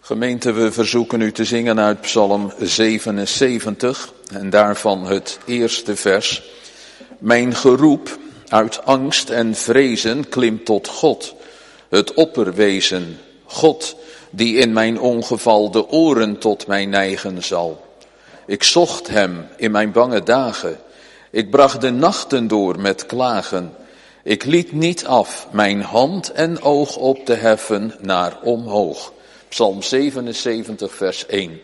Gemeente, we verzoeken u te zingen uit Psalm 77 en daarvan het eerste vers. Mijn geroep uit angst en vrezen klimt tot God, het opperwezen, God die in mijn ongeval de oren tot mij neigen zal. Ik zocht hem in mijn bange dagen, ik bracht de nachten door met klagen. Ik liet niet af mijn hand en oog op te heffen naar omhoog. Psalm 77 vers 1.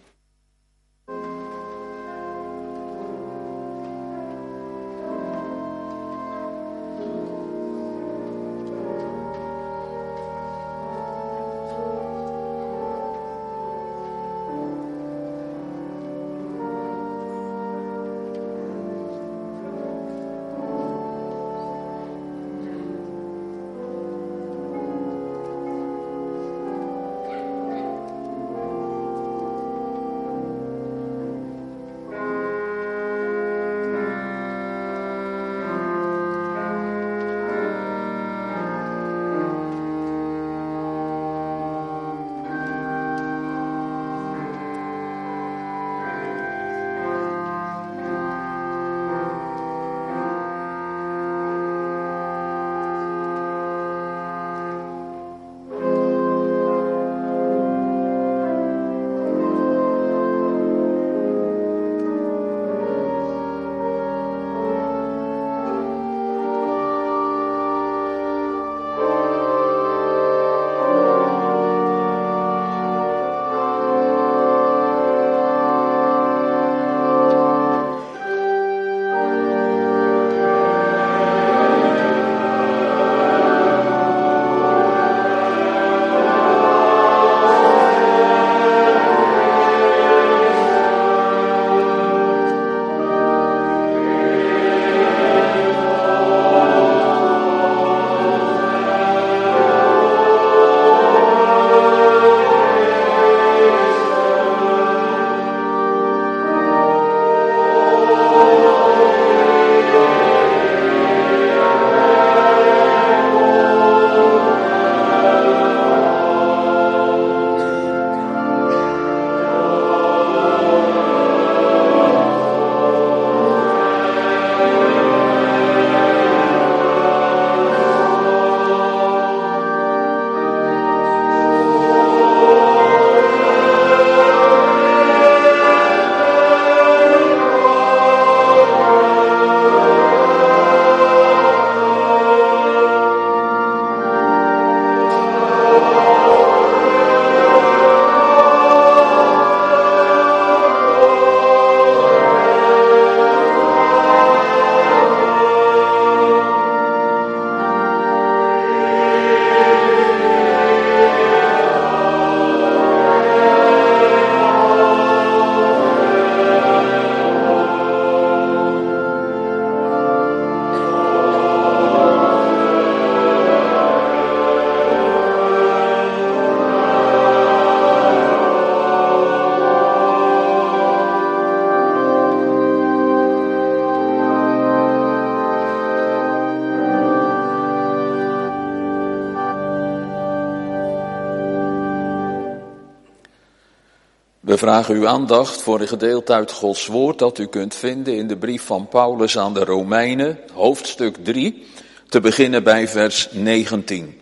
We vragen uw aandacht voor een gedeelte uit Gods woord dat u kunt vinden in de brief van Paulus aan de Romeinen, hoofdstuk 3, te beginnen bij vers 19.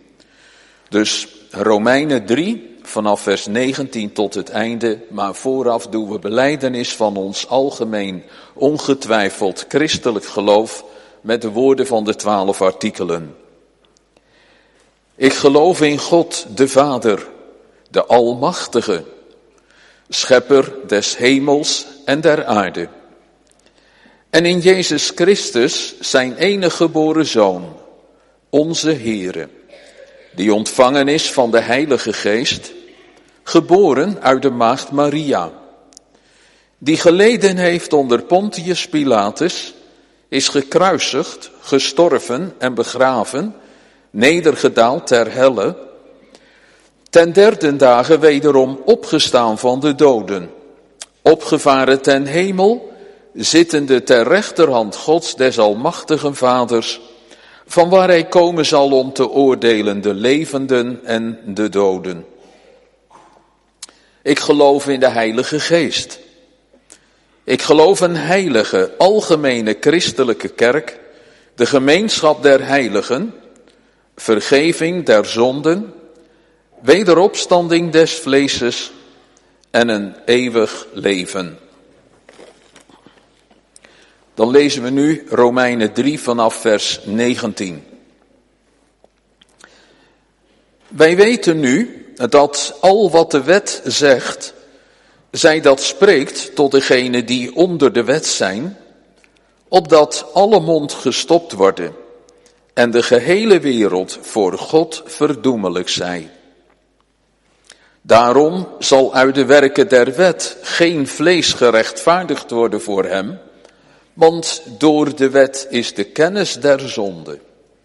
Dus Romeinen 3, vanaf vers 19 tot het einde, maar vooraf doen we belijdenis van ons algemeen, ongetwijfeld christelijk geloof met de woorden van de 12 artikelen. Ik geloof in God, de Vader, de Almachtige, Schepper des hemels en der aarde. En in Jezus Christus, zijn enige geboren Zoon, onze Heere, die ontvangen is van de Heilige Geest, geboren uit de maagd Maria, die geleden heeft onder Pontius Pilatus, is gekruisigd, gestorven en begraven, nedergedaald ter helle, ten derde dagen wederom opgestaan van de doden, opgevaren ten hemel, zittende ter rechterhand Gods des almachtigen Vaders, van waar hij komen zal om te oordelen de levenden en de doden. Ik geloof in de Heilige Geest. Ik geloof een heilige, algemene christelijke kerk, de gemeenschap der heiligen, vergeving der zonden, wederopstanding des vleeses en een eeuwig leven. Dan lezen we nu Romeinen 3 vanaf vers 19. Wij weten nu dat al wat de wet zegt, zij dat spreekt tot degenen die onder de wet zijn, opdat alle mond gestopt worden en de gehele wereld voor God verdoemelijk zij. Daarom zal uit de werken der wet geen vlees gerechtvaardigd worden voor hem, want door de wet is de kennis der zonde.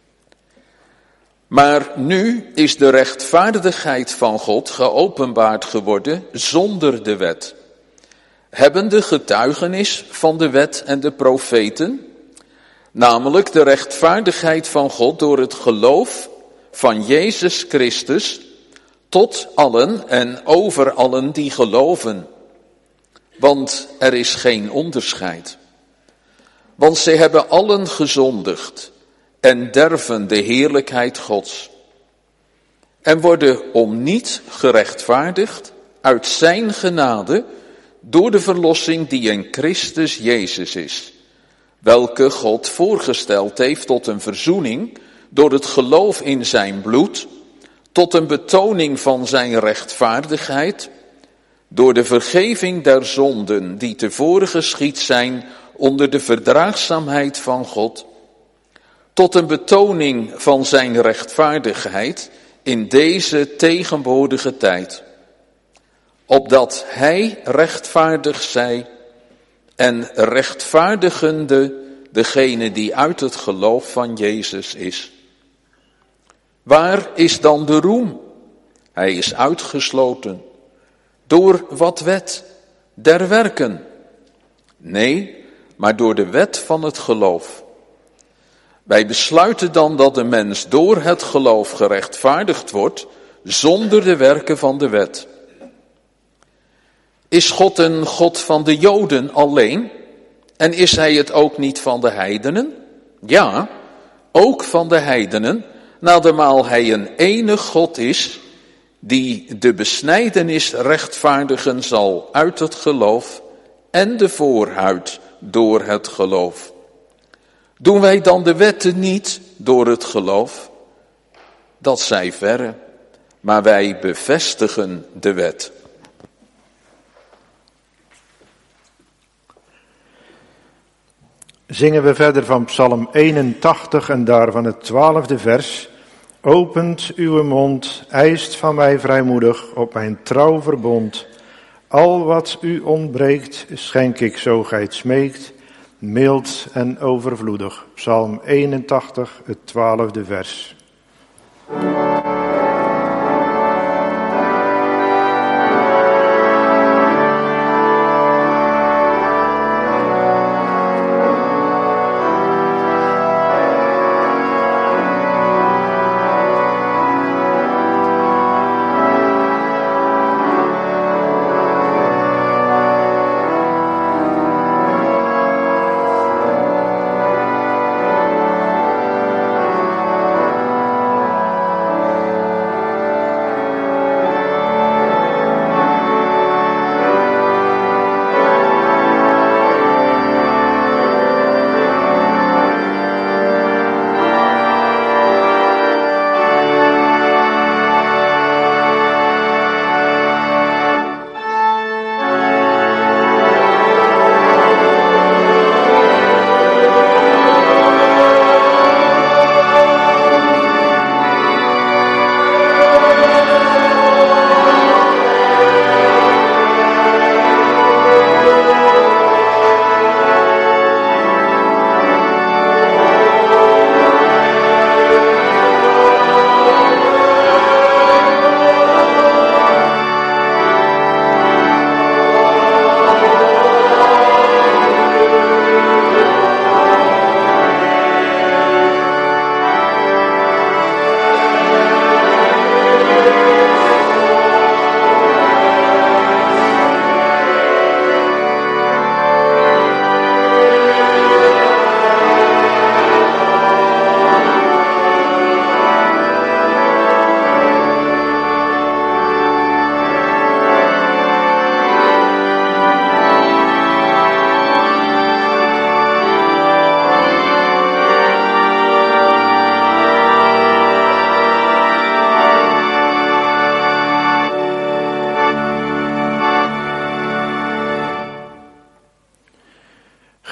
Maar nu is de rechtvaardigheid van God geopenbaard geworden zonder de wet, hebbende getuigenis van de wet en de profeten, namelijk de rechtvaardigheid van God door het geloof van Jezus Christus tot allen en over allen die geloven. Want er is geen onderscheid. Want zij hebben allen gezondigd en derven de heerlijkheid Gods. En worden om niet gerechtvaardigd uit zijn genade door de verlossing die in Christus Jezus is, welke God voorgesteld heeft tot een verzoening door het geloof in zijn bloed, tot een betoning van zijn rechtvaardigheid, door de vergeving der zonden die tevoren geschied zijn onder de verdraagzaamheid van God, tot een betoning van zijn rechtvaardigheid in deze tegenwoordige tijd, opdat hij rechtvaardig zij en rechtvaardigende degene die uit het geloof van Jezus is. Waar is dan de roem? Hij is uitgesloten. Door wat wet? Der werken? Nee, maar door de wet van het geloof. Wij besluiten dan dat de mens door het geloof gerechtvaardigd wordt, zonder de werken van de wet. Is God een God van de Joden alleen? En is hij het ook niet van de heidenen? Ja, ook van de heidenen, nadermaal hij een enig God is, die de besnijdenis rechtvaardigen zal uit het geloof en de voorhuid door het geloof. Doen wij dan de wetten niet door het geloof? Dat zij verre, maar wij bevestigen de wet. Zingen we verder van Psalm 81 en daarvan het 12e vers. Opent uw mond, eist van mij vrijmoedig op mijn trouw verbond. Al wat u ontbreekt, schenk ik zo gij het smeekt, mild en overvloedig. Psalm 81, het 12e vers.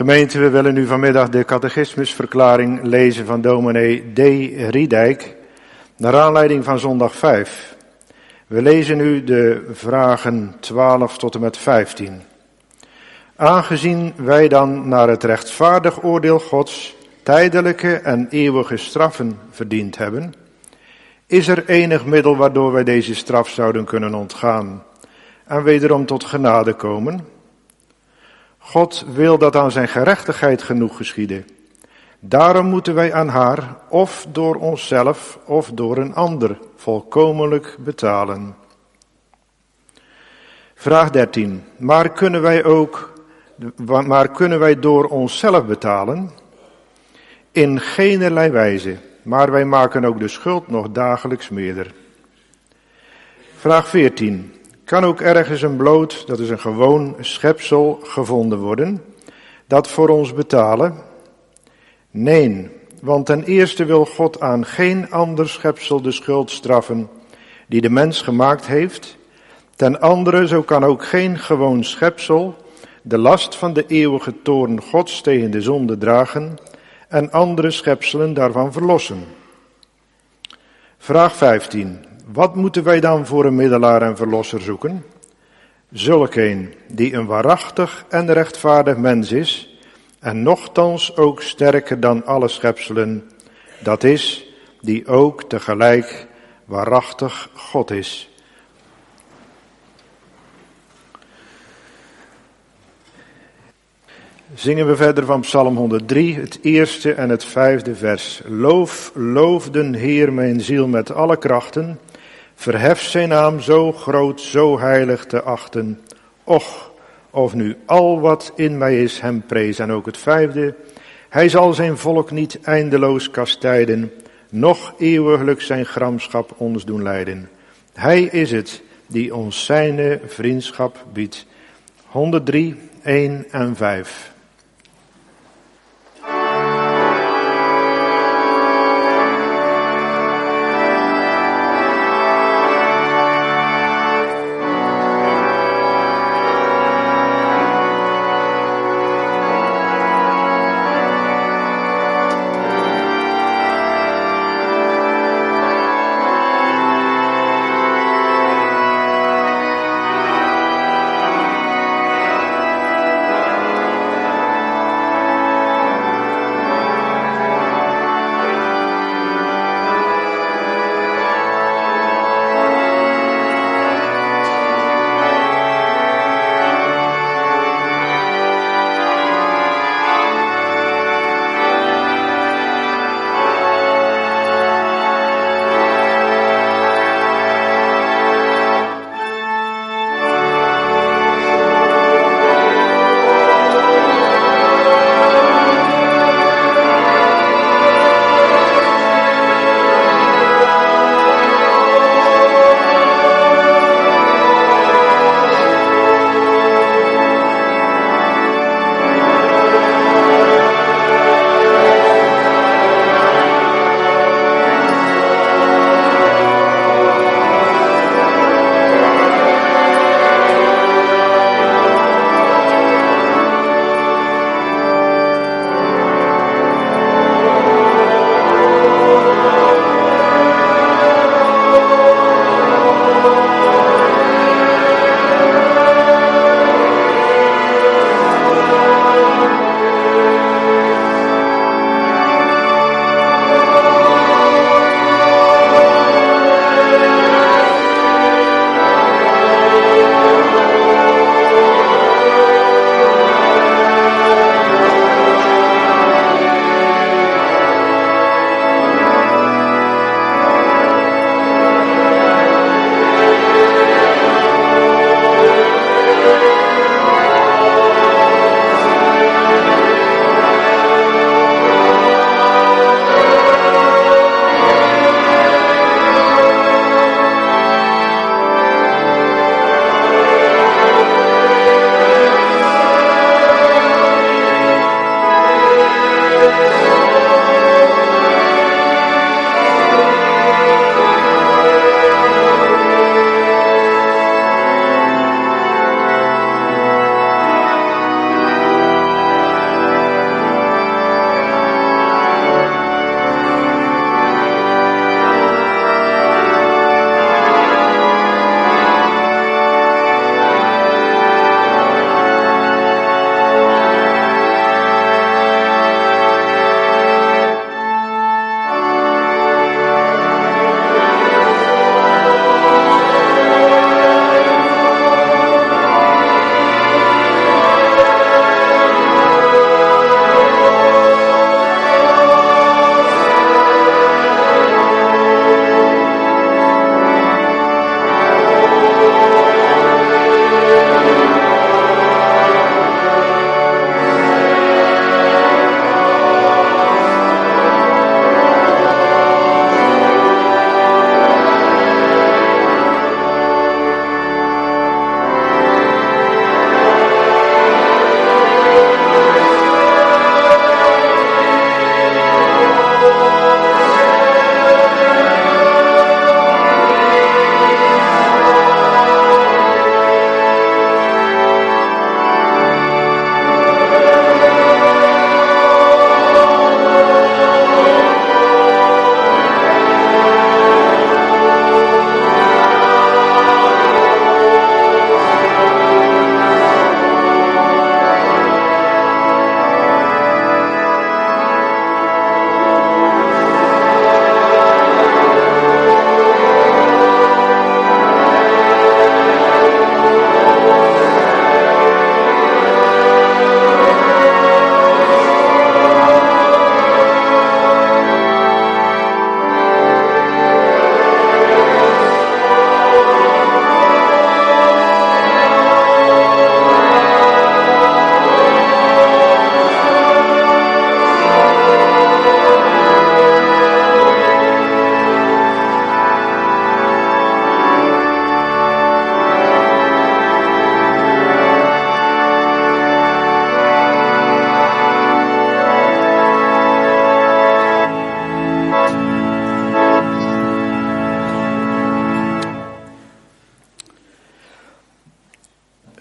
Gemeente, we willen nu vanmiddag de catechismusverklaring lezen van dominee D. Riedijk, naar aanleiding van zondag 5. We lezen nu de vragen 12 tot en met 15. Aangezien wij dan naar het rechtvaardig oordeel Gods tijdelijke en eeuwige straffen verdiend hebben, is er enig middel waardoor wij deze straf zouden kunnen ontgaan en wederom tot genade komen? God wil dat aan zijn gerechtigheid genoeg geschiede. Daarom moeten wij aan haar, of door onszelf, of door een ander, volkomenlijk betalen. Vraag 13. Maar kunnen wij door onszelf betalen? In geenerlei wijze, maar wij maken ook de schuld nog dagelijks meerder. Vraag 14. Kan ook ergens een bloot, dat is een gewoon schepsel, gevonden worden, dat voor ons betalen? Nee, want ten eerste wil God aan geen ander schepsel de schuld straffen die de mens gemaakt heeft. Ten andere, zo kan ook geen gewoon schepsel de last van de eeuwige toorn Gods tegen de zonde dragen en andere schepselen daarvan verlossen. Vraag 15. Wat moeten wij dan voor een middelaar en verlosser zoeken? Zulk een die een waarachtig en rechtvaardig mens is en nochtans ook sterker dan alle schepselen, dat is, die ook tegelijk waarachtig God is. Zingen we verder van Psalm 103, het eerste en het 5e vers. Loof den Heer mijn ziel met alle krachten, verhef zijn naam zo groot, zo heilig te achten. Och, of nu al wat in mij is hem prees. En ook het 5e, hij zal zijn volk niet eindeloos kastijden, noch eeuwiglijk zijn gramschap ons doen lijden. Hij is het die ons zijne vriendschap biedt. 103, 1 en 5.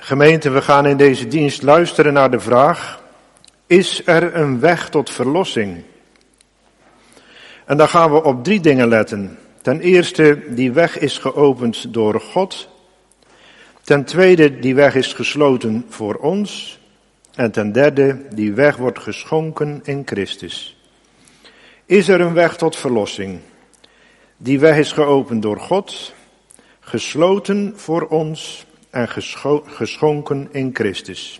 Gemeente, we gaan in deze dienst luisteren naar de vraag: is er een weg tot verlossing? En dan gaan we op 3 dingen letten. Ten eerste, die weg is geopend door God. Ten tweede, die weg is gesloten voor ons. En ten derde, die weg wordt geschonken in Christus. Is er een weg tot verlossing? Die weg is geopend door God, gesloten voor ons en geschonken in Christus.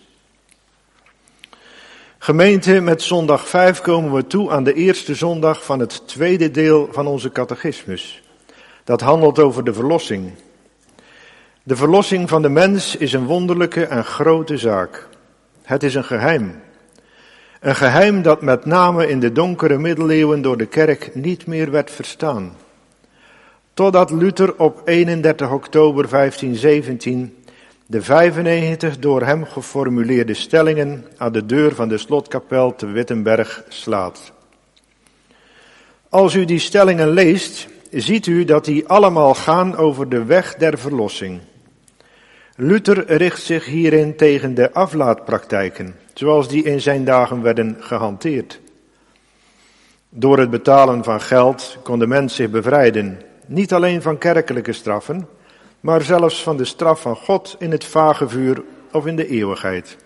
Gemeente, met zondag 5 komen we toe aan de eerste zondag van het tweede deel van onze catechismus. Dat handelt over de verlossing. De verlossing van de mens is een wonderlijke en grote zaak. Het is een geheim. Een geheim dat met name in de donkere middeleeuwen door de kerk niet meer werd verstaan. Totdat Luther op 31 oktober 1517 de 95 door hem geformuleerde stellingen aan de deur van de slotkapel te Wittenberg slaat. Als u die stellingen leest, ziet u dat die allemaal gaan over de weg der verlossing. Luther richt zich hierin tegen de aflaatpraktijken, zoals die in zijn dagen werden gehanteerd. Door het betalen van geld kon de mens zich bevrijden, niet alleen van kerkelijke straffen, maar zelfs van de straf van God in het vagevuur of in de eeuwigheid.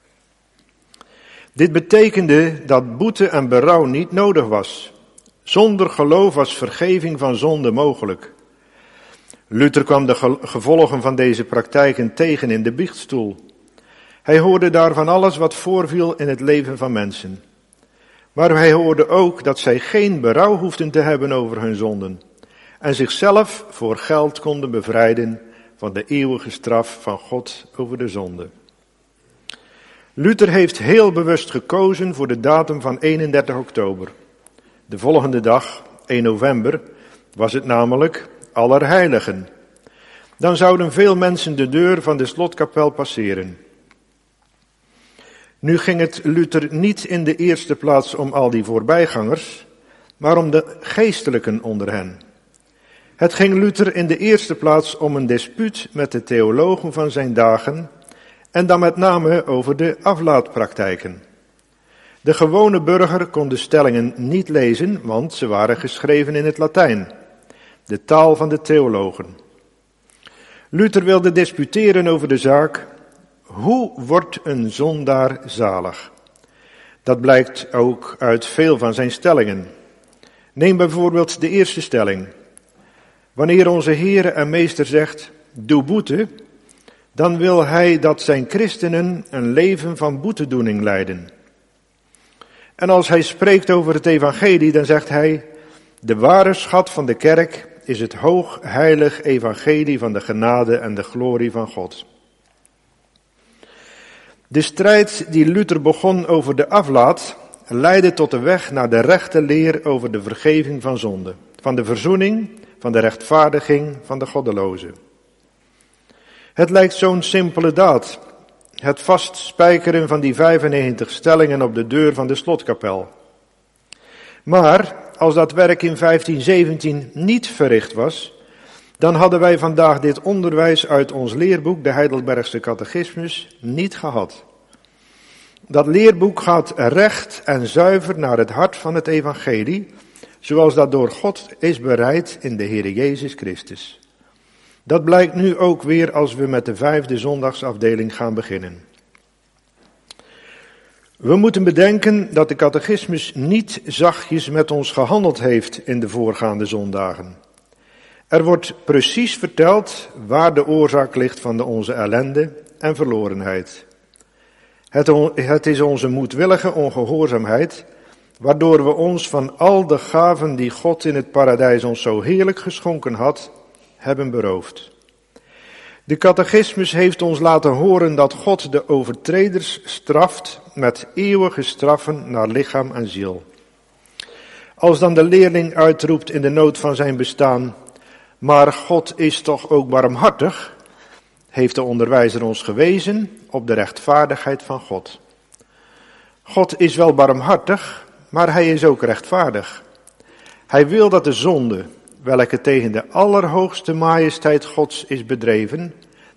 Dit betekende dat boete en berouw niet nodig was. Zonder geloof was vergeving van zonde mogelijk. Luther kwam de gevolgen van deze praktijken tegen in de biechtstoel. Hij hoorde daarvan alles wat voorviel in het leven van mensen. Maar hij hoorde ook dat zij geen berouw hoefden te hebben over hun zonden en zichzelf voor geld konden bevrijden van de eeuwige straf van God over de zonde. Luther heeft heel bewust gekozen voor de datum van 31 oktober. De volgende dag, 1 november, was het namelijk Allerheiligen. Dan zouden veel mensen de deur van de slotkapel passeren. Nu ging het Luther niet in de eerste plaats om al die voorbijgangers, maar om de geestelijken onder hen. Het ging Luther in de eerste plaats om een dispuut met de theologen van zijn dagen en dan met name over de aflaatpraktijken. De gewone burger kon de stellingen niet lezen, want ze waren geschreven in het Latijn, de taal van de theologen. Luther wilde disputeren over de zaak: hoe wordt een zondaar zalig? Dat blijkt ook uit veel van zijn stellingen. Neem bijvoorbeeld de eerste stelling. Wanneer onze Heere en Meester zegt: doe boete, dan wil hij dat zijn christenen een leven van boetedoening leiden. En als hij spreekt over het evangelie, dan zegt hij: de ware schat van de kerk is het hoog heilig evangelie van de genade en de glorie van God. De strijd die Luther begon over de aflaat leidde tot de weg naar de rechte leer over de vergeving van zonde, van de verzoening, van de rechtvaardiging van de goddelozen. Het lijkt zo'n simpele daad, het vastspijkeren van die 95 stellingen op de deur van de slotkapel. Maar als dat werk in 1517 niet verricht was, dan hadden wij vandaag dit onderwijs uit ons leerboek, de Heidelbergse Catechismus, niet gehad. Dat leerboek gaat recht en zuiver naar het hart van het evangelie, zoals dat door God is bereid in de Heere Jezus Christus. Dat blijkt nu ook weer als we met de 5e zondagsafdeling gaan beginnen. We moeten bedenken dat de catechismus niet zachtjes met ons gehandeld heeft in de voorgaande zondagen. Er wordt precies verteld waar de oorzaak ligt van onze ellende en verlorenheid. Het is onze moedwillige ongehoorzaamheid, waardoor we ons van al de gaven die God in het paradijs ons zo heerlijk geschonken had, hebben beroofd. De catechismus heeft ons laten horen dat God de overtreders straft met eeuwige straffen naar lichaam en ziel. Als dan de leerling uitroept in de nood van zijn bestaan: maar God is toch ook barmhartig, heeft de onderwijzer ons gewezen op de rechtvaardigheid van God. God is wel barmhartig, maar hij is ook rechtvaardig. Hij wil dat de zonde, welke tegen de allerhoogste majesteit Gods is bedreven,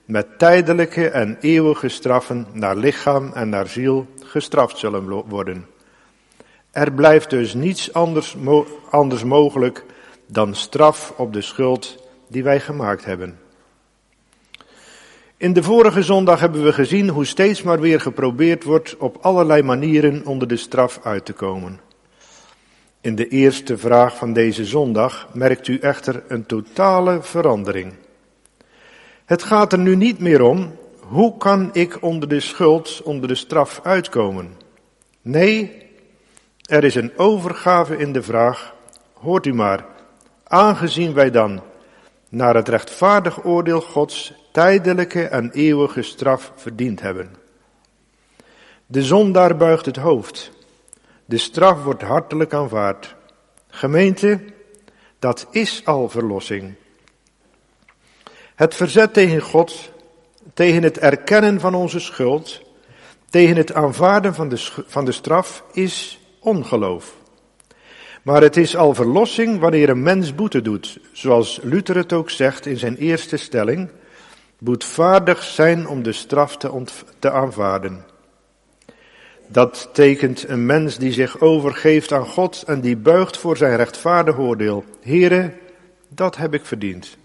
met tijdelijke en eeuwige straffen naar lichaam en naar ziel gestraft zullen worden. Er blijft dus niets anders mogelijk dan straf op de schuld die wij gemaakt hebben. In de vorige zondag hebben we gezien hoe steeds maar weer geprobeerd wordt op allerlei manieren onder de straf uit te komen. In de eerste vraag van deze zondag merkt u echter een totale verandering. Het gaat er nu niet meer om, hoe kan ik onder de schuld, onder de straf uitkomen? Nee, er is een overgave in de vraag, hoort u maar, aangezien wij dan naar het rechtvaardig oordeel Gods tijdelijke en eeuwige straf verdiend hebben. De zondaar buigt het hoofd. De straf wordt hartelijk aanvaard. Gemeente, dat is al verlossing. Het verzet tegen God, tegen het erkennen van onze schuld, tegen het aanvaarden van de straf is ongeloof. Maar het is al verlossing wanneer een mens boete doet, zoals Luther het ook zegt in zijn eerste stelling, boetvaardig zijn om de straf te aanvaarden. Dat tekent een mens die zich overgeeft aan God en die buigt voor zijn rechtvaardig oordeel. Here, dat heb ik verdiend.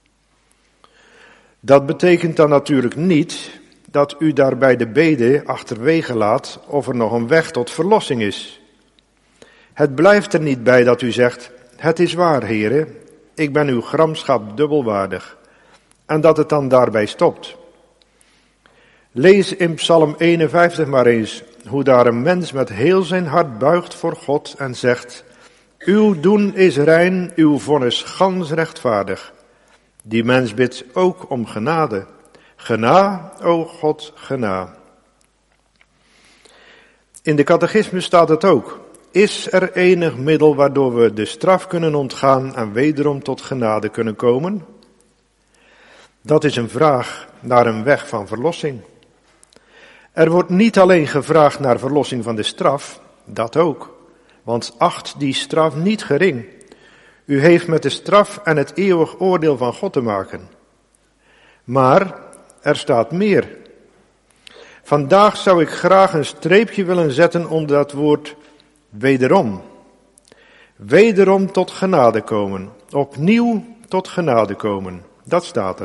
Dat betekent dan natuurlijk niet dat u daarbij de bede achterwege laat of er nog een weg tot verlossing is. Het blijft er niet bij dat u zegt, het is waar, Heere, ik ben uw gramschap dubbelwaardig. En dat het dan daarbij stopt. Lees in Psalm 51 maar eens hoe daar een mens met heel zijn hart buigt voor God en zegt, uw doen is rein, uw vonnis gans rechtvaardig. Die mens bidt ook om genade. Gena, o God, gena. In de catechismus staat het ook. Is er enig middel waardoor we de straf kunnen ontgaan en wederom tot genade kunnen komen? Dat is een vraag naar een weg van verlossing. Er wordt niet alleen gevraagd naar verlossing van de straf, dat ook. Want acht die straf niet gering. U heeft met de straf en het eeuwig oordeel van God te maken. Maar er staat meer. Vandaag zou ik graag een streepje willen zetten onder dat woord wederom. Wederom tot genade komen. Opnieuw tot genade komen. Dat staat er.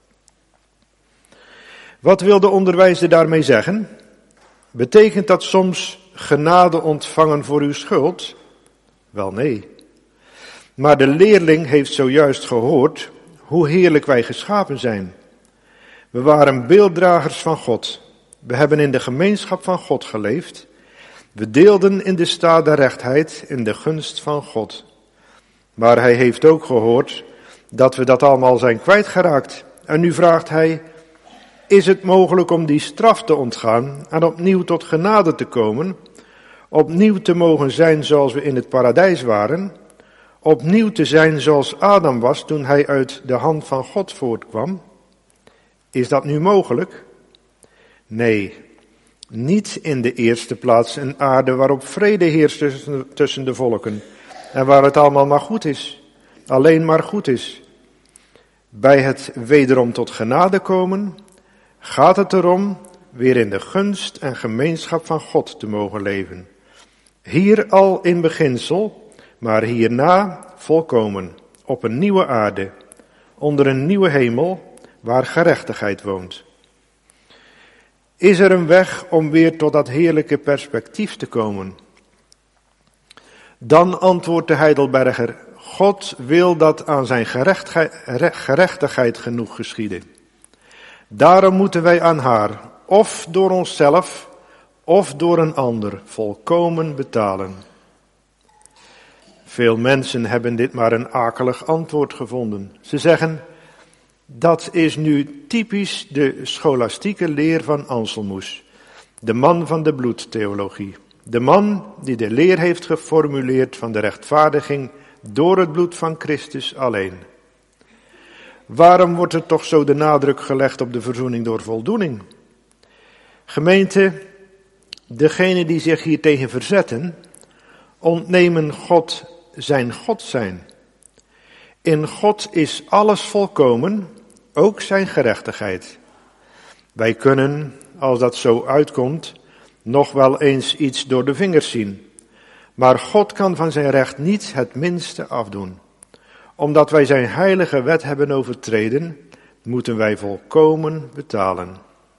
Wat wil de onderwijzer daarmee zeggen? Betekent dat soms genade ontvangen voor uw schuld? Wel nee. Maar de leerling heeft zojuist gehoord hoe heerlijk wij geschapen zijn. We waren beelddragers van God. We hebben in de gemeenschap van God geleefd. We deelden in de staat der rechtheid, in de gunst van God. Maar hij heeft ook gehoord dat we dat allemaal zijn kwijtgeraakt. En nu vraagt hij, is het mogelijk om die straf te ontgaan en opnieuw tot genade te komen? Opnieuw te mogen zijn zoals we in het paradijs waren? Opnieuw te zijn zoals Adam was toen hij uit de hand van God voortkwam? Is dat nu mogelijk? Nee, niet in de eerste plaats een aarde waarop vrede heerst tussen de volken en waar het allemaal maar goed is, alleen maar goed is. Bij het wederom tot genade komen gaat het erom weer in de gunst en gemeenschap van God te mogen leven. Hier al in beginsel, maar hierna volkomen, op een nieuwe aarde, onder een nieuwe hemel, waar gerechtigheid woont. Is er een weg om weer tot dat heerlijke perspectief te komen? Dan antwoordt de Heidelberger, God wil dat aan zijn gerechtigheid genoeg geschieden. Daarom moeten wij aan haar, of door onszelf, of door een ander, volkomen betalen. Veel mensen hebben dit maar een akelig antwoord gevonden. Ze zeggen, dat is nu typisch de scholastieke leer van Anselmus, de man van de bloedtheologie. De man die de leer heeft geformuleerd van de rechtvaardiging door het bloed van Christus alleen. Waarom wordt er toch zo de nadruk gelegd op de verzoening door voldoening? Gemeente, degenen die zich hiertegen verzetten, ontnemen God zijn God zijn. In God is alles volkomen, ook zijn gerechtigheid. Wij kunnen, als dat zo uitkomt, nog wel eens iets door de vingers zien. Maar God kan van zijn recht niet het minste afdoen. Omdat wij zijn heilige wet hebben overtreden, moeten wij volkomen betalen.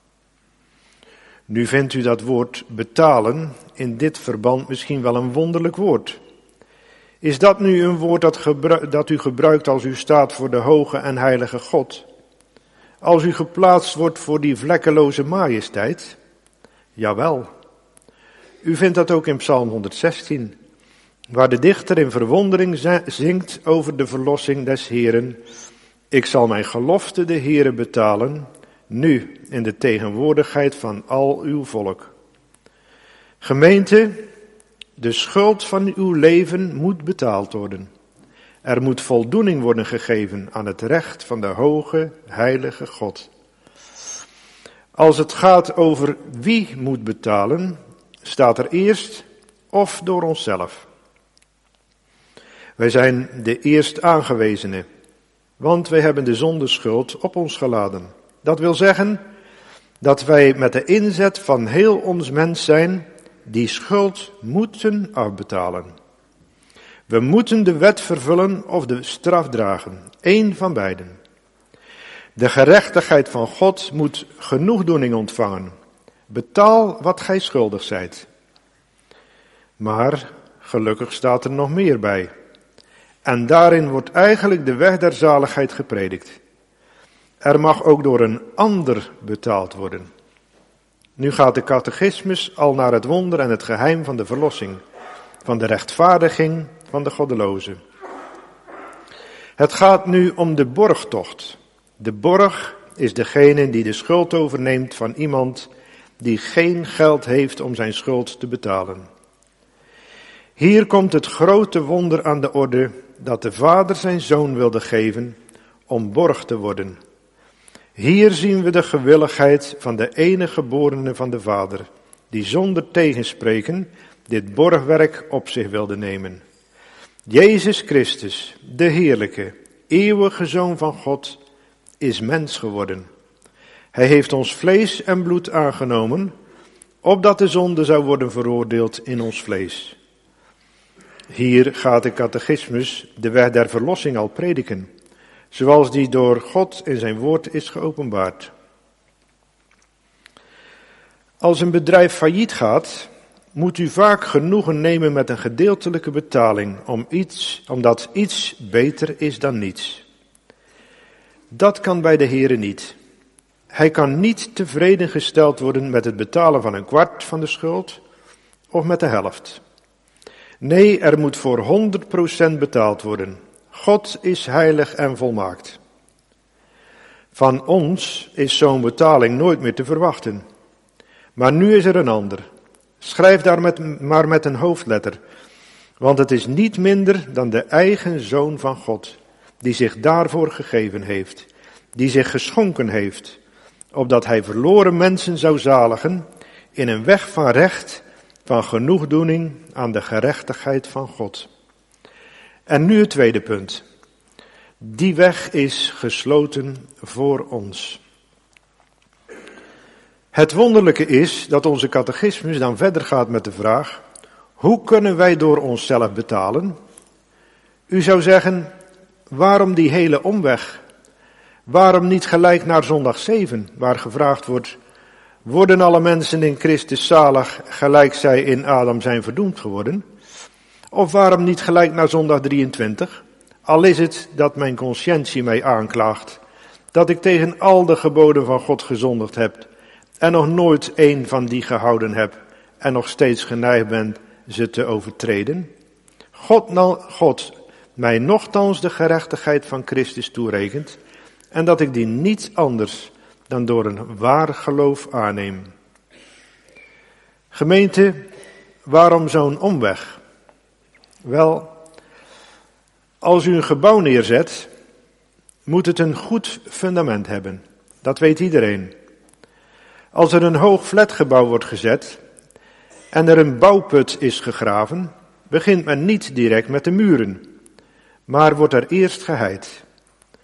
Nu vindt u dat woord betalen in dit verband misschien wel een wonderlijk woord. Is dat nu een woord dat u gebruikt als u staat voor de hoge en heilige God? Als u geplaatst wordt voor die vlekkeloze majesteit? Jawel. U vindt dat ook in Psalm 116, waar de dichter in verwondering zingt over de verlossing des Heeren. Ik zal mijn gelofte de Heere betalen, nu in de tegenwoordigheid van al uw volk. Gemeente, de schuld van uw leven moet betaald worden. Er moet voldoening worden gegeven aan het recht van de hoge, heilige God. Als het gaat over wie moet betalen, staat er eerst of door onszelf. Wij zijn de eerst aangewezenen, want wij hebben de zondeschuld op ons geladen. Dat wil zeggen dat wij met de inzet van heel ons mens zijn die schuld moeten afbetalen. We moeten de wet vervullen of de straf dragen, één van beiden. De gerechtigheid van God moet genoegdoening ontvangen. Betaal wat gij schuldig zijt. Maar gelukkig staat er nog meer bij. En daarin wordt eigenlijk de weg der zaligheid gepredikt. Er mag ook door een ander betaald worden. Nu gaat de catechismus al naar het wonder en het geheim van de verlossing, van de rechtvaardiging van de goddelozen. Het gaat nu om de borgtocht. De borg is degene die de schuld overneemt van iemand die geen geld heeft om zijn schuld te betalen. Hier komt het grote wonder aan de orde dat de vader zijn zoon wilde geven om borg te worden. Hier zien we de gewilligheid van de enige geborene van de vader, die zonder tegenspreken dit borgwerk op zich wilde nemen. Jezus Christus, de heerlijke, eeuwige Zoon van God, is mens geworden. Hij heeft ons vlees en bloed aangenomen, opdat de zonde zou worden veroordeeld in ons vlees. Hier gaat de catechismus de weg der verlossing al prediken, zoals die door God in zijn woord is geopenbaard. Als een bedrijf failliet gaat, moet u vaak genoegen nemen met een gedeeltelijke betaling, omdat iets beter is dan niets. Dat kan bij de Heere niet. Hij kan niet tevreden gesteld worden met het betalen van een kwart van de schuld of met de helft. Nee, er moet voor 100% betaald worden. God is heilig en volmaakt. Van ons is zo'n betaling nooit meer te verwachten. Maar nu is er een ander. Schrijf daar maar met een hoofdletter. Want het is niet minder dan de eigen Zoon van God, die zich daarvoor gegeven heeft, die zich geschonken heeft, opdat hij verloren mensen zou zaligen in een weg van recht, van genoegdoening aan de gerechtigheid van God. En nu het tweede punt. Die weg is gesloten voor ons. Het wonderlijke is dat onze catechismus dan verder gaat met de vraag: hoe kunnen wij door onszelf betalen? U zou zeggen, waarom die hele omweg? Waarom niet gelijk naar zondag 7, waar gevraagd wordt: worden alle mensen in Christus zalig, gelijk zij in Adam zijn verdoemd geworden? Of waarom niet gelijk naar zondag 23? Al is het dat mijn consciëntie mij aanklaagt, dat ik tegen al de geboden van God gezondigd heb en nog nooit één van die gehouden heb en nog steeds geneigd ben ze te overtreden. God mij nochtans de gerechtigheid van Christus toerekent en dat ik die niet anders dan door een waar geloof aanneem. Gemeente, waarom zo'n omweg? Wel, als u een gebouw neerzet, moet het een goed fundament hebben. Dat weet iedereen. Als er een hoog flatgebouw wordt gezet en er een bouwput is gegraven, begint men niet direct met de muren, maar wordt er eerst geheid.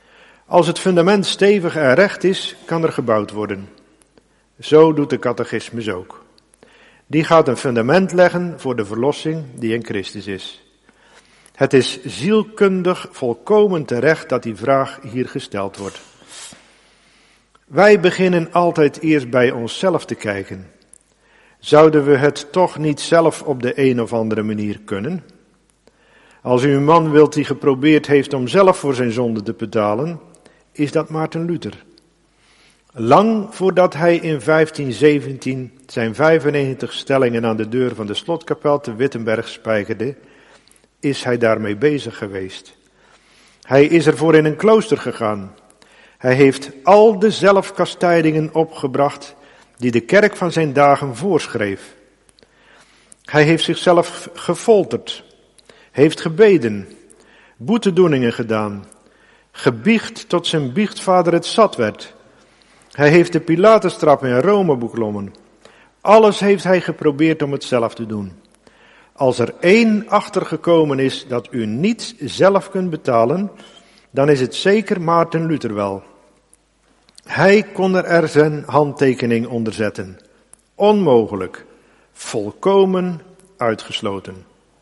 Als het fundament stevig en recht is, kan er gebouwd worden. Zo doet de catechismus ook. Die gaat een fundament leggen voor de verlossing die in Christus is. Het is zielkundig volkomen terecht dat die vraag hier gesteld wordt. Wij beginnen altijd eerst bij onszelf te kijken. Zouden we het toch niet zelf op de een of andere manier kunnen? Als u een man wilt die geprobeerd heeft om zelf voor zijn zonde te betalen, is dat Maarten Luther. Lang voordat hij in 1517 zijn 95 stellingen aan de deur van de slotkapel te Wittenberg spijkerde, is hij daarmee bezig geweest. Hij is ervoor in een klooster gegaan. Hij heeft al de zelfkastijdingen opgebracht die de kerk van zijn dagen voorschreef. Hij heeft zichzelf gefolterd, heeft gebeden, boetedoeningen gedaan, gebiecht tot zijn biechtvader het zat werd. Hij heeft de Pilatestrap in Rome beklommen. Alles heeft hij geprobeerd om het zelf te doen. Als er één achtergekomen is dat u niet zelf kunt betalen, dan is het zeker Maarten Luther wel. Hij kon er zijn handtekening onder zetten. Onmogelijk. Volkomen uitgesloten.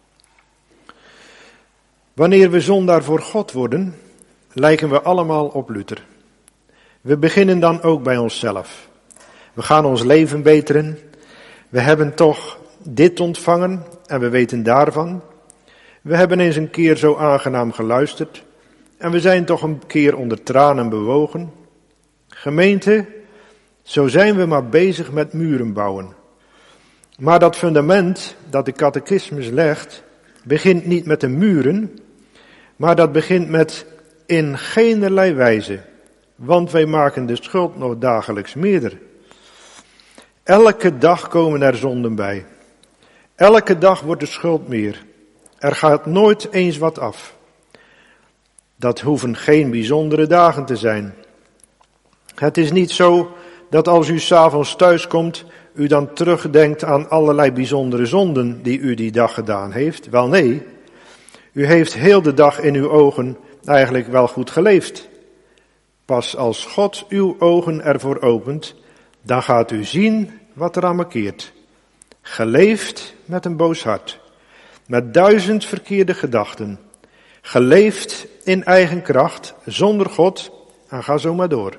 Wanneer we zondaar voor God worden, lijken we allemaal op Luther. We beginnen dan ook bij onszelf. We gaan ons leven beteren. We hebben toch dit ontvangen en we weten daarvan. We hebben eens een keer zo aangenaam geluisterd en we zijn toch een keer onder tranen bewogen. Gemeente, zo zijn we maar bezig met muren bouwen. Maar dat fundament dat de catechismus legt, begint niet met de muren, maar dat begint met in geenerlei wijze, want wij maken de schuld nog dagelijks meerder. Elke dag komen er zonden bij. Elke dag wordt de schuld meer. Er gaat nooit eens wat af. Dat hoeven geen bijzondere dagen te zijn. Het is niet zo dat als u 's avonds thuis komt, u dan terugdenkt aan allerlei bijzondere zonden die u die dag gedaan heeft. Wel nee, u heeft heel de dag in uw ogen eigenlijk wel goed geleefd. Pas als God uw ogen ervoor opent, dan gaat u zien wat er aan mankeert. Geleefd met een boos hart, met 1000 verkeerde gedachten. Geleefd in eigen kracht, zonder God, en ga zo maar door.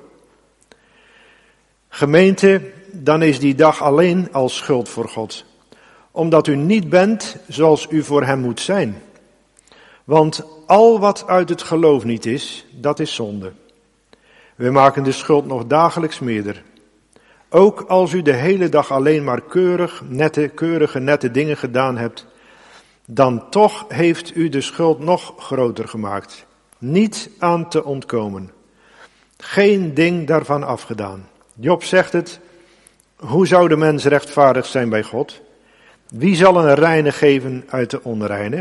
Gemeente, dan is die dag alleen al schuld voor God. Omdat u niet bent zoals u voor hem moet zijn. Want al wat uit het geloof niet is, dat is zonde. We maken de schuld nog dagelijks meerder. Ook als u de hele dag alleen maar keurige, nette dingen gedaan hebt, dan toch heeft u de schuld nog groter gemaakt. Niet aan te ontkomen. Geen ding daarvan afgedaan. Job zegt het, hoe zou de mens rechtvaardig zijn bij God? Wie zal een reine geven uit de onreine?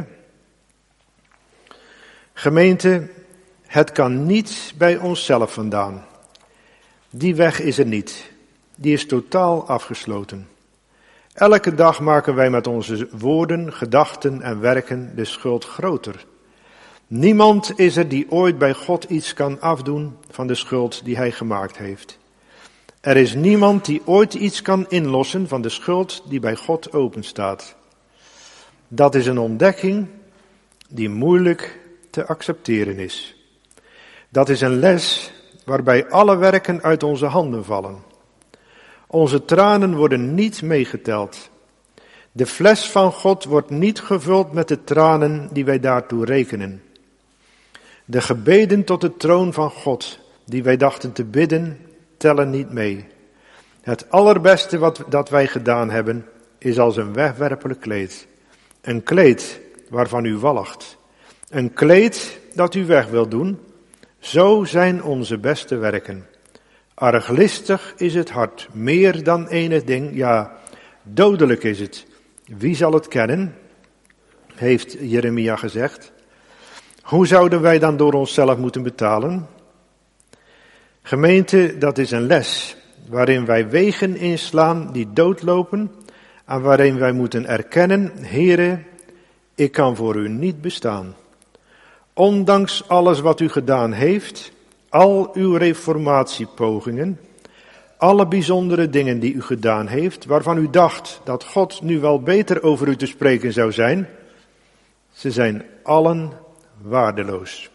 Gemeente, het kan niet bij onszelf vandaan. Die weg is er niet. Die is totaal afgesloten. Elke dag maken wij met onze woorden, gedachten en werken de schuld groter. Niemand is er die ooit bij God iets kan afdoen van de schuld die hij gemaakt heeft. Er is niemand die ooit iets kan inlossen van de schuld die bij God openstaat. Dat is een ontdekking die moeilijk te accepteren is. Dat is een les waarbij alle werken uit onze handen vallen. Onze tranen worden niet meegeteld. De fles van God wordt niet gevuld met de tranen die wij daartoe rekenen. De gebeden tot de troon van God, die wij dachten te bidden, tellen niet mee. Het allerbeste dat wij gedaan hebben, is als een wegwerpelijk kleed. Een kleed waarvan u walgt. Een kleed dat u weg wilt doen. Zo zijn onze beste werken. Arglistig is het hart, meer dan enig ding, ja, dodelijk is het. Wie zal het kennen? Heeft Jeremia gezegd. Hoe zouden wij dan door onszelf moeten betalen? Gemeente, dat is een les, waarin wij wegen inslaan die doodlopen, en waarin wij moeten erkennen, Heere, ik kan voor u niet bestaan. Ondanks alles wat u gedaan heeft, al uw reformatiepogingen, alle bijzondere dingen die u gedaan heeft, waarvan u dacht dat God nu wel beter over u te spreken zou zijn, ze zijn allen waardeloos.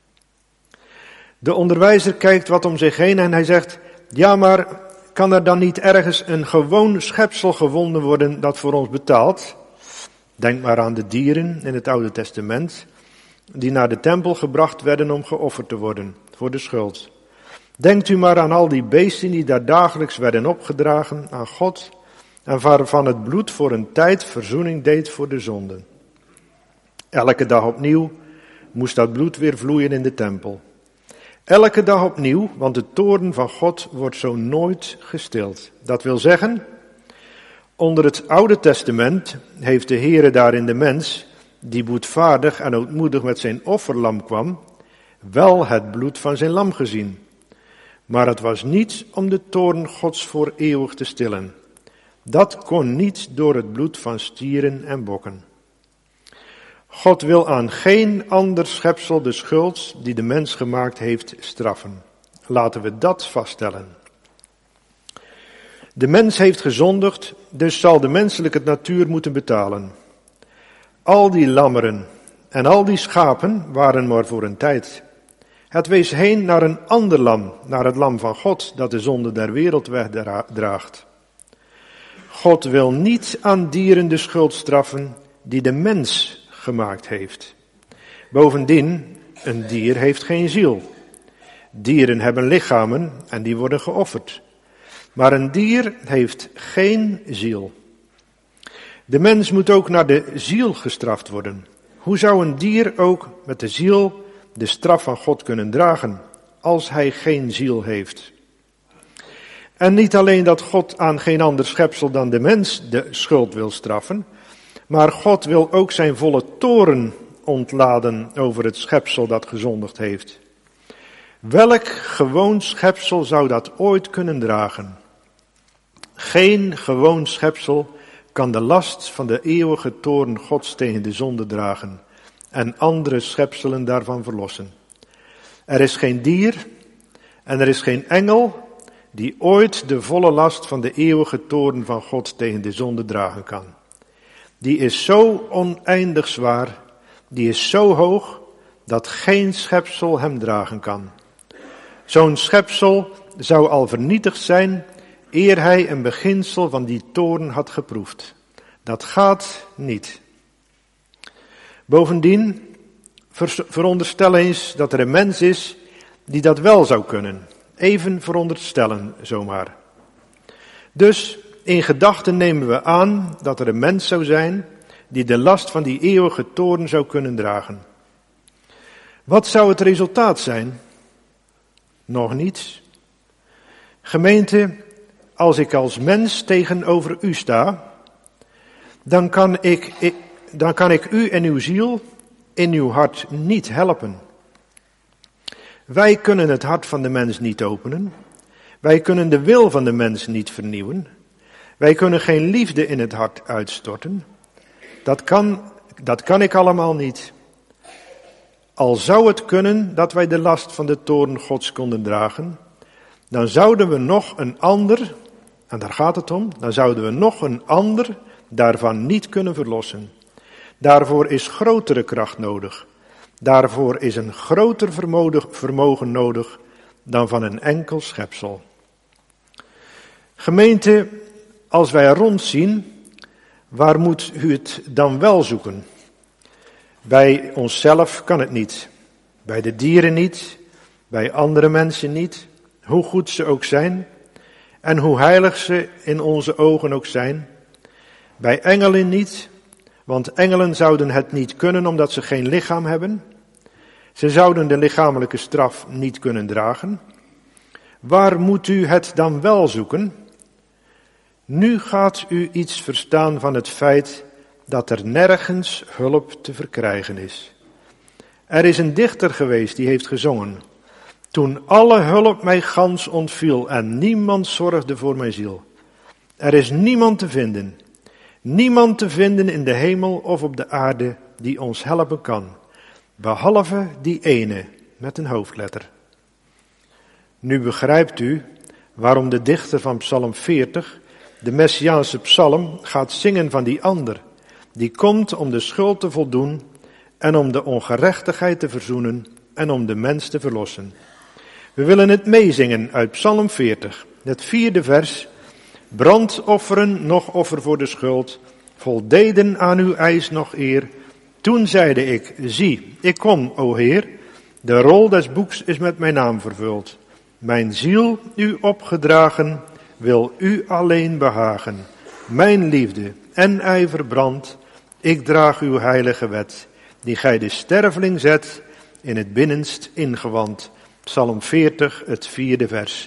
De onderwijzer kijkt wat om zich heen en hij zegt, ja, maar kan er dan niet ergens een gewoon schepsel gevonden worden dat voor ons betaalt? Denk maar aan de dieren in het Oude Testament, die naar de tempel gebracht werden om geofferd te worden voor de schuld. Denkt u maar aan al die beesten die daar dagelijks werden opgedragen aan God en waarvan het bloed voor een tijd verzoening deed voor de zonden. Elke dag opnieuw moest dat bloed weer vloeien in de tempel. Elke dag opnieuw, want de toorn van God wordt zo nooit gestild. Dat wil zeggen, onder het Oude Testament heeft de Heere daarin de mens, die boetvaardig en ootmoedig met zijn offerlam kwam, wel het bloed van zijn lam gezien. Maar het was niet om de toorn Gods voor eeuwig te stillen. Dat kon niet door het bloed van stieren en bokken. God wil aan geen ander schepsel de schuld die de mens gemaakt heeft straffen. Laten we dat vaststellen. De mens heeft gezondigd, dus zal de menselijke natuur moeten betalen. Al die lammeren en al die schapen waren maar voor een tijd. Het wees heen naar een ander lam, naar het lam van God, dat de zonde der wereld wegdraagt. God wil niet aan dieren de schuld straffen die de mens gemaakt heeft. Bovendien, een dier heeft geen ziel. Dieren hebben lichamen en die worden geofferd. Maar een dier heeft geen ziel. De mens moet ook naar de ziel gestraft worden. Hoe zou een dier ook met de ziel de straf van God kunnen dragen, als hij geen ziel heeft? En niet alleen dat God aan geen ander schepsel dan de mens de schuld wil straffen, maar God wil ook zijn volle toorn ontladen over het schepsel dat gezondigd heeft. Welk gewoon schepsel zou dat ooit kunnen dragen? Geen gewoon schepsel kan de last van de eeuwige toorn Gods tegen de zonde dragen en andere schepselen daarvan verlossen. Er is geen dier en er is geen engel die ooit de volle last van de eeuwige toorn van God tegen de zonde dragen kan. Die is zo oneindig zwaar, die is zo hoog, dat geen schepsel hem dragen kan. Zo'n schepsel zou al vernietigd zijn, eer hij een beginsel van die toorn had geproefd. Dat gaat niet. Bovendien, veronderstel eens dat er een mens is die dat wel zou kunnen. Even veronderstellen, zomaar. Dus in gedachten nemen we aan dat er een mens zou zijn die de last van die eeuwige toorn zou kunnen dragen. Wat zou het resultaat zijn? Nog niets. Gemeente, als ik als mens tegenover u sta, dan kan ik u en uw ziel in uw hart niet helpen. Wij kunnen het hart van de mens niet openen. Wij kunnen de wil van de mens niet vernieuwen. Wij kunnen geen liefde in het hart uitstorten. Dat kan ik allemaal niet. Al zou het kunnen dat wij de last van de toorn Gods konden dragen, dan zouden we nog een ander, en daar gaat het om, dan zouden we nog een ander daarvan niet kunnen verlossen. Daarvoor is grotere kracht nodig. Daarvoor is een groter vermogen nodig dan van een enkel schepsel. Gemeente, als wij rondzien, waar moet u het dan wel zoeken? Bij onszelf kan het niet. Bij de dieren niet. Bij andere mensen niet. Hoe goed ze ook zijn. En hoe heilig ze in onze ogen ook zijn. Bij engelen niet. Want engelen zouden het niet kunnen omdat ze geen lichaam hebben. Ze zouden de lichamelijke straf niet kunnen dragen. Waar moet u het dan wel zoeken? Nu gaat u iets verstaan van het feit dat er nergens hulp te verkrijgen is. Er is een dichter geweest die heeft gezongen: toen alle hulp mij gans ontviel en niemand zorgde voor mijn ziel. Er is niemand te vinden. Niemand te vinden in de hemel of op de aarde die ons helpen kan. Behalve die ene met een hoofdletter. Nu begrijpt u waarom de dichter van Psalm 40, de Messiaanse psalm, gaat zingen van die ander, die komt om de schuld te voldoen en om de ongerechtigheid te verzoenen en om de mens te verlossen. We willen het meezingen uit Psalm 40, het 4e vers. Brandofferen, nog offer voor de schuld, voldeden aan uw eis nog eer. Toen zeide ik, zie, ik kom, o Heer, de rol des boeks is met mijn naam vervuld. Mijn ziel, u opgedragen, wil u alleen behagen. Mijn liefde en ijver brandt, ik draag uw heilige wet, die gij de sterveling zet in het binnenst ingewand. Psalm 40, het 4e vers.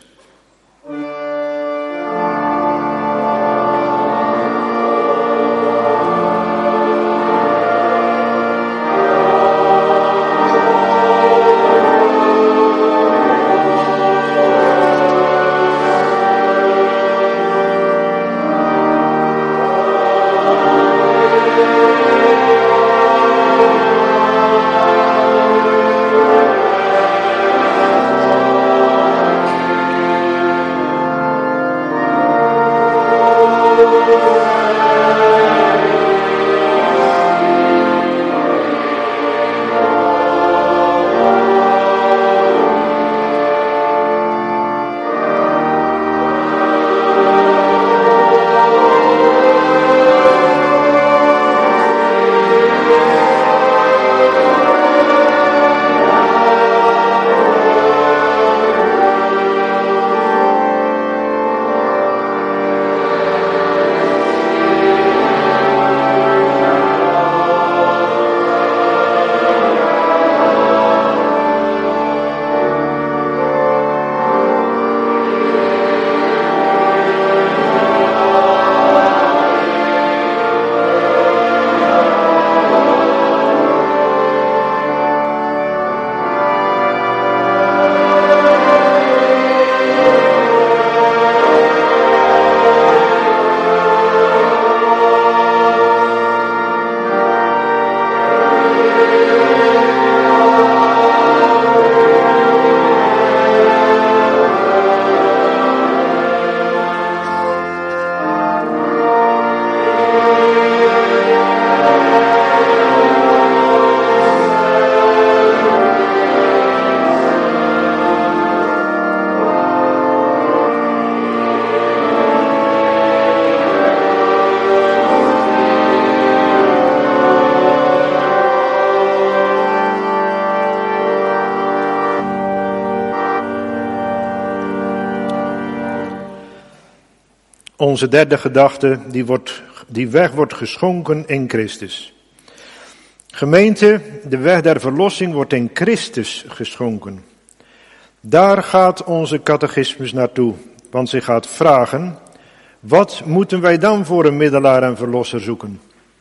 Onze derde gedachte, die weg wordt geschonken in Christus. Gemeente, de weg der verlossing wordt in Christus geschonken. Daar gaat onze catechismus naartoe, want zij gaat vragen, wat moeten wij dan voor een middelaar en verlosser zoeken?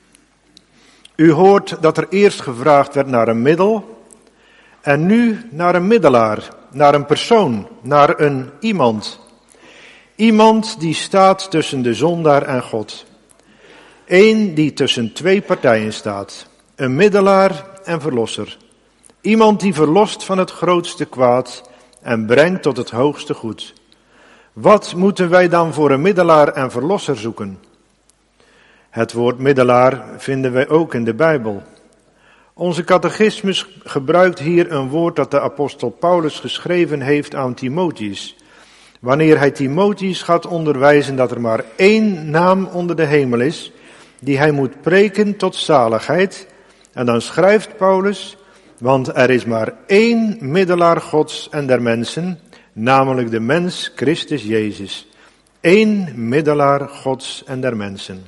U hoort dat er eerst gevraagd werd naar een middel en nu naar een middelaar, naar een persoon, naar een iemand. Iemand die staat tussen de zondaar en God. Eén die tussen twee partijen staat. Een middelaar en verlosser. Iemand die verlost van het grootste kwaad en brengt tot het hoogste goed. Wat moeten wij dan voor een middelaar en verlosser zoeken? Het woord middelaar vinden wij ook in de Bijbel. Onze catechismus gebruikt hier een woord dat de apostel Paulus geschreven heeft aan Timotheus. Wanneer hij Timotheus gaat onderwijzen dat er maar één naam onder de hemel is, die hij moet preken tot zaligheid. En dan schrijft Paulus, want er is maar één middelaar Gods en der mensen, namelijk de mens Christus Jezus. Eén middelaar Gods en der mensen.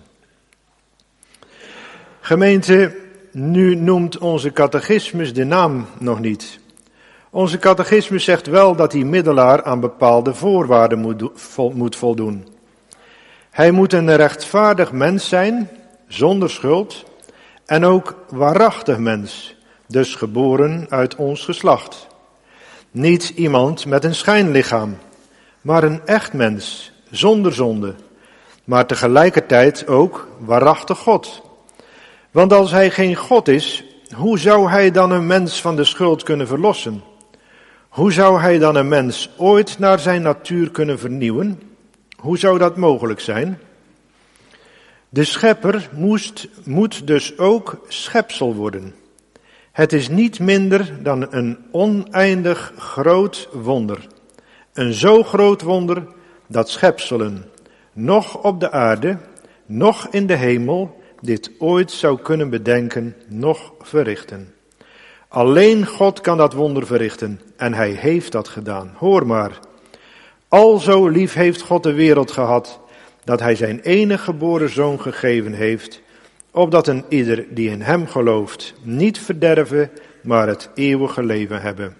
Gemeente, nu noemt onze catechismus de naam nog niet. Onze catechismus zegt wel dat die middelaar aan bepaalde voorwaarden moet voldoen. Hij moet een rechtvaardig mens zijn, zonder schuld, en ook waarachtig mens, dus geboren uit ons geslacht. Niet iemand met een schijnlichaam, maar een echt mens, zonder zonde, maar tegelijkertijd ook waarachtig God. Want als hij geen God is, hoe zou hij dan een mens van de schuld kunnen verlossen? Hoe zou hij dan een mens ooit naar zijn natuur kunnen vernieuwen? Hoe zou dat mogelijk zijn? De schepper moet dus ook schepsel worden. Het is niet minder dan een oneindig groot wonder. Een zo groot wonder dat schepselen, nog op de aarde, nog in de hemel, dit ooit zou kunnen bedenken, nog verrichten. Alleen God kan dat wonder verrichten en hij heeft dat gedaan. Hoor maar, alzo lief heeft God de wereld gehad, dat hij zijn enige geboren zoon gegeven heeft, opdat een ieder die in hem gelooft niet verderven, maar het eeuwige leven hebben.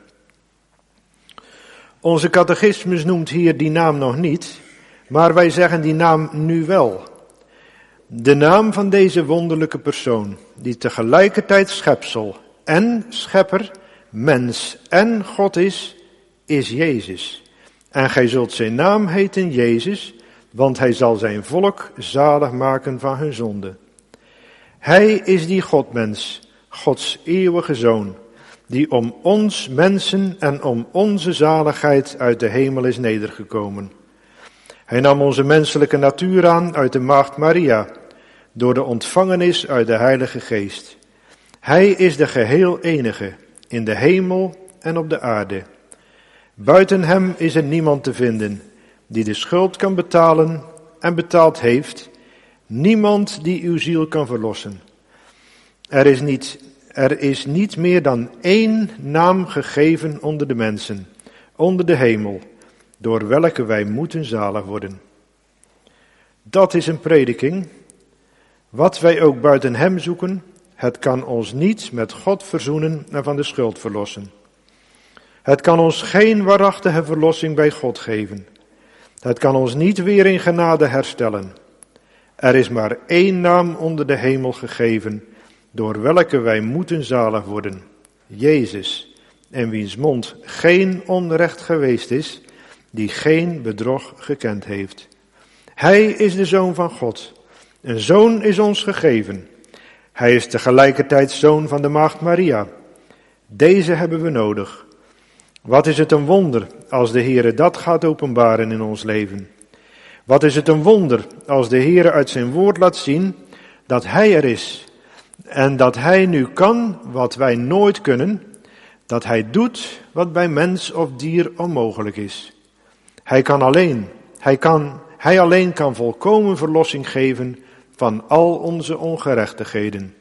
Onze catechismus noemt hier die naam nog niet, maar wij zeggen die naam nu wel. De naam van deze wonderlijke persoon, die tegelijkertijd schepsel en schepper, mens en God is Jezus. En gij zult zijn naam heten Jezus, want hij zal zijn volk zalig maken van hun zonde. Hij is die Godmens, Gods eeuwige Zoon, die om ons mensen en om onze zaligheid uit de hemel is nedergekomen. Hij nam onze menselijke natuur aan uit de maagd Maria, door de ontvangenis uit de Heilige Geest. Hij is de geheel enige, in de hemel en op de aarde. Buiten hem is er niemand te vinden, die de schuld kan betalen en betaald heeft. Niemand die uw ziel kan verlossen. Er is niet meer dan één naam gegeven onder de mensen, onder de hemel, door welke wij moeten zalig worden. Dat is een prediking. Wat wij ook buiten hem zoeken, het kan ons niet met God verzoenen en van de schuld verlossen. Het kan ons geen waarachtige verlossing bij God geven. Het kan ons niet weer in genade herstellen. Er is maar één naam onder de hemel gegeven, door welke wij moeten zalig worden. Jezus, in wiens mond geen onrecht geweest is, die geen bedrog gekend heeft. Hij is de Zoon van God. Een zoon is ons gegeven. Hij is tegelijkertijd zoon van de maagd Maria. Deze hebben we nodig. Wat is het een wonder als de Heere dat gaat openbaren in ons leven. Wat is het een wonder als de Heere uit zijn woord laat zien dat hij er is. En dat hij nu kan wat wij nooit kunnen. Dat hij doet wat bij mens of dier onmogelijk is. Hij alleen kan volkomen verlossing geven van al onze ongerechtigheden.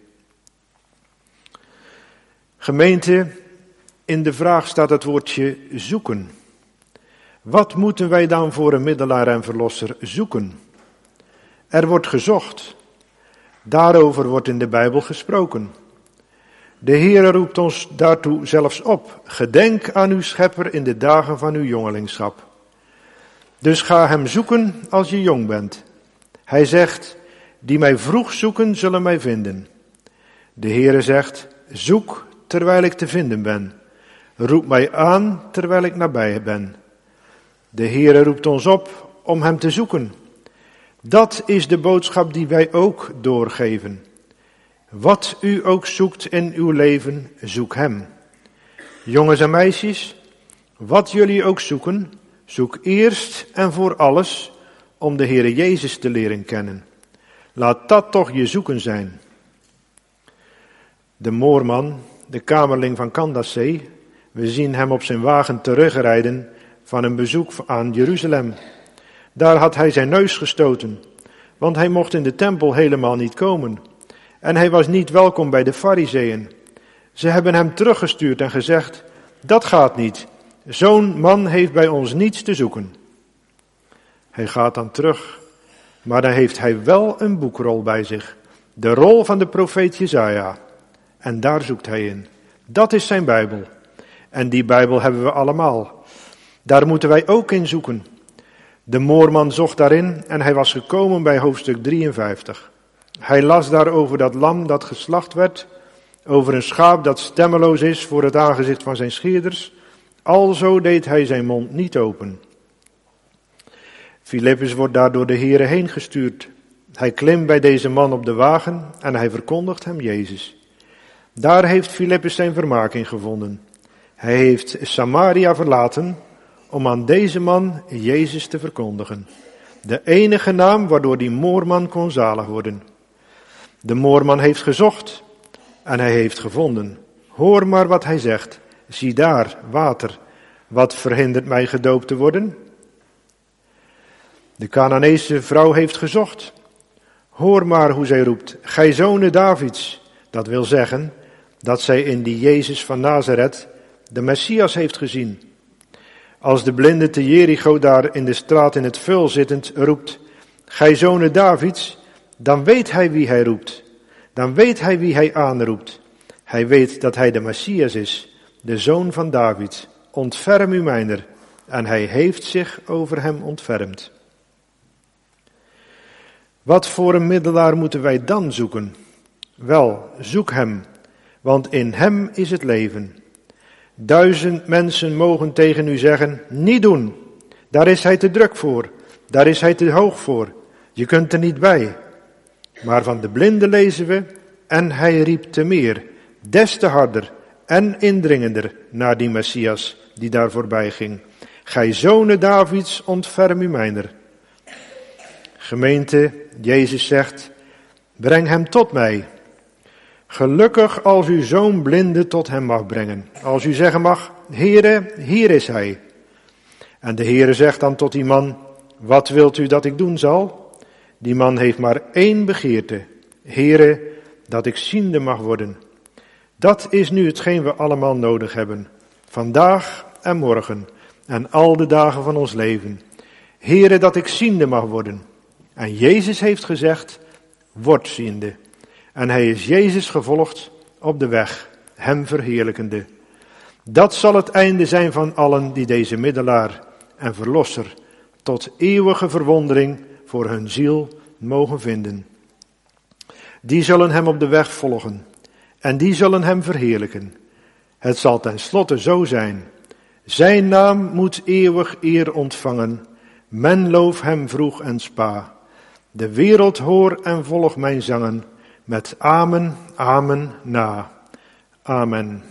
Gemeente, in de vraag staat het woordje zoeken. Wat moeten wij dan voor een middelaar en verlosser zoeken? Er wordt gezocht. Daarover wordt in de Bijbel gesproken. De Heere roept ons daartoe zelfs op. Gedenk aan uw schepper in de dagen van uw jongelingschap. Dus ga hem zoeken als je jong bent. Hij zegt, die mij vroeg zoeken zullen mij vinden. De Heere zegt, zoek terwijl ik te vinden ben. Roep mij aan terwijl ik nabij ben. De Heere roept ons op om hem te zoeken. Dat is de boodschap die wij ook doorgeven. Wat u ook zoekt in uw leven, zoek hem. Jongens en meisjes, wat jullie ook zoeken, zoek eerst en voor alles om de Heere Jezus te leren kennen. Laat dat toch je zoeken zijn. De moorman, de kamerling van Candace, we zien hem op zijn wagen terugrijden van een bezoek aan Jeruzalem. Daar had hij zijn neus gestoten, want hij mocht in de tempel helemaal niet komen. En hij was niet welkom bij de Farizeeën. Ze hebben hem teruggestuurd en gezegd, dat gaat niet. Zo'n man heeft bij ons niets te zoeken. Hij gaat dan terug, maar dan heeft hij wel een boekrol bij zich. De rol van de profeet Jesaja. En daar zoekt hij in. Dat is zijn Bijbel. En die Bijbel hebben we allemaal. Daar moeten wij ook in zoeken. De moorman zocht daarin en hij was gekomen bij hoofdstuk 53. Hij las daar over dat lam dat geslacht werd, over een schaap dat stemmeloos is voor het aangezicht van zijn scheerders. Alzo deed hij zijn mond niet open. Filippus wordt daar door de Heere heen gestuurd. Hij klimt bij deze man op de wagen en hij verkondigt hem Jezus. Daar heeft Filippus zijn vermaak in gevonden. Hij heeft Samaria verlaten om aan deze man Jezus te verkondigen. De enige naam waardoor die moorman kon zalig worden. De moorman heeft gezocht en hij heeft gevonden. Hoor maar wat hij zegt. Zie daar, water. Wat verhindert mij gedoopt te worden? De Canaanese vrouw heeft gezocht. Hoor maar hoe zij roept. Gij zonen Davids. Dat wil zeggen dat zij in die Jezus van Nazareth de Messias heeft gezien. Als de blinde te Jericho daar in de straat in het vuil zittend roept, gij zonen Davids, dan weet hij wie hij roept. Dan weet hij wie hij aanroept. Hij weet dat hij de Messias is, de zoon van David. Ontferm u mijner. En hij heeft zich over hem ontfermd. Wat voor een middelaar moeten wij dan zoeken? Wel, zoek hem, want in hem is het leven. 1000 mensen mogen tegen u zeggen, niet doen. Daar is hij te druk voor, daar is hij te hoog voor. Je kunt er niet bij. Maar van de blinde lezen we, en hij riep te meer, des te harder en indringender naar die Messias die daar voorbij ging. Gij zonen Davids, ontferm u mijner. Gemeente, Jezus zegt, breng hem tot mij. Gelukkig als u zo'n blinde tot hem mag brengen. Als u zeggen mag, Heere, hier is hij. En de Heere zegt dan tot die man, wat wilt u dat ik doen zal? Die man heeft maar één begeerte. Heere, dat ik ziende mag worden. Dat is nu hetgeen we allemaal nodig hebben. Vandaag en morgen en al de dagen van ons leven. Heere, dat ik ziende mag worden. En Jezus heeft gezegd, word ziende. En hij is Jezus gevolgd op de weg, hem verheerlijkende. Dat zal het einde zijn van allen die deze middelaar en verlosser tot eeuwige verwondering voor hun ziel mogen vinden. Die zullen hem op de weg volgen en die zullen hem verheerlijken. Het zal tenslotte zo zijn. Zijn naam moet eeuwig eer ontvangen. Men loof hem vroeg en spa. De wereld hoor en volg mijn zangen. Met amen, amen na. Amen.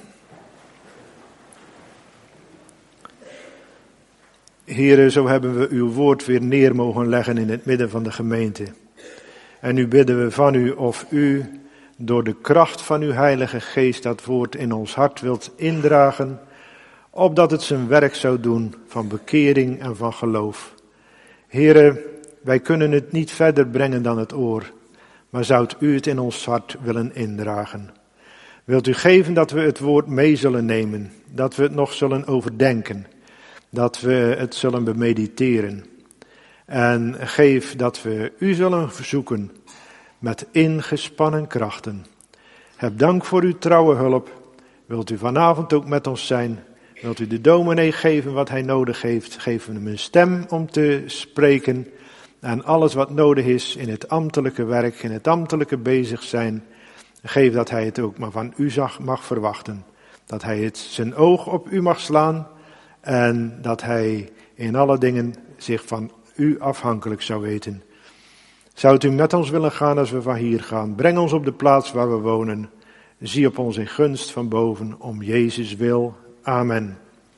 Heere, zo hebben we uw woord weer neer mogen leggen in het midden van de gemeente. En nu bidden we van u of u door de kracht van uw Heilige Geest dat woord in ons hart wilt indragen, opdat het zijn werk zou doen van bekering en van geloof. Heere, wij kunnen het niet verder brengen dan het oor, maar zoudt u het in ons hart willen indragen. Wilt u geven dat we het woord mee zullen nemen, dat we het nog zullen overdenken, dat we het zullen bemediteren. En geef dat we u zullen verzoeken met ingespannen krachten. Heb dank voor uw trouwe hulp. Wilt u vanavond ook met ons zijn? Wilt u de dominee geven wat hij nodig heeft? Geef hem een stem om te spreken. En alles wat nodig is in het ambtelijke werk, in het ambtelijke bezig zijn. Geef dat hij het ook maar van u mag verwachten. Dat hij het zijn oog op u mag slaan. En dat hij in alle dingen zich van u afhankelijk zou weten. Zou u met ons willen gaan als we van hier gaan? Breng ons op de plaats waar we wonen. Zie op ons in gunst van boven, om Jezus wil. Amen.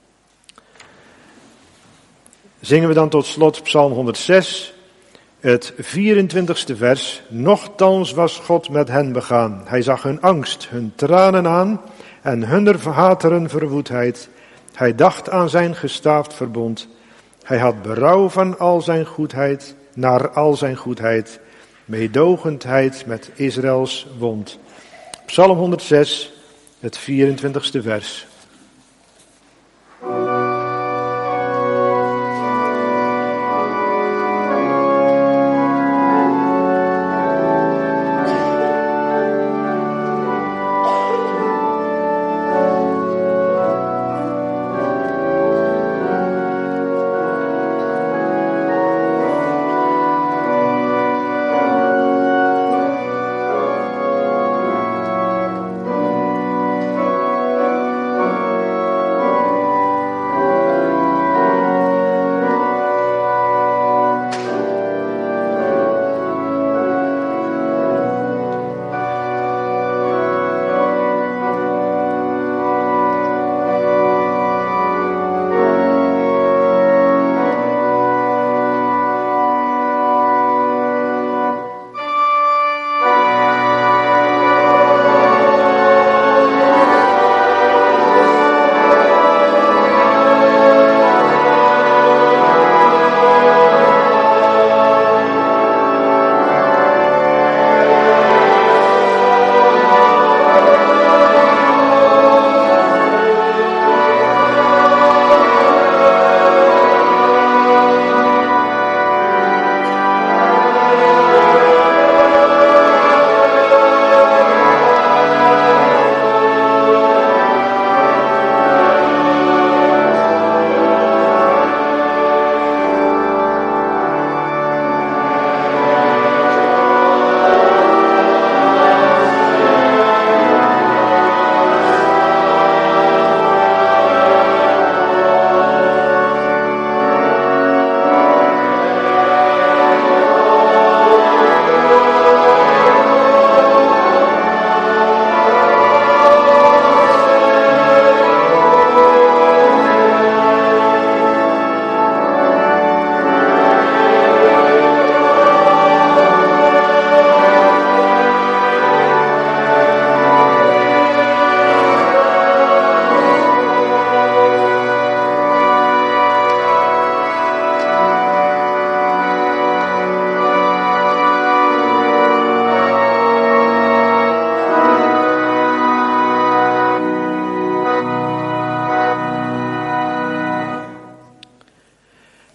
Zingen we dan tot slot Psalm 106, het 24ste vers. Nochtans was God met hen begaan. Hij zag hun angst, hun tranen aan en hunner hateren verwoedheid. Hij dacht aan zijn gestaafd verbond. Hij had berouw van al zijn goedheid, naar al zijn goedheid, meedogendheid met Israëls wond. Psalm 106, het 24ste vers.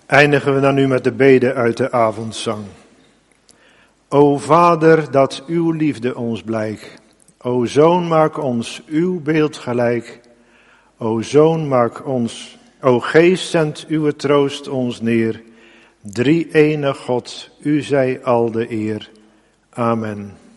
Eindigen we dan nu met de bede uit de avondzang. O Vader, dat uw liefde ons blijkt. O Zoon, maak ons uw beeld gelijk. O Zoon, maak ons, o Geest, zend uw troost ons neer. Drie-enig God, u zij al de eer. Amen.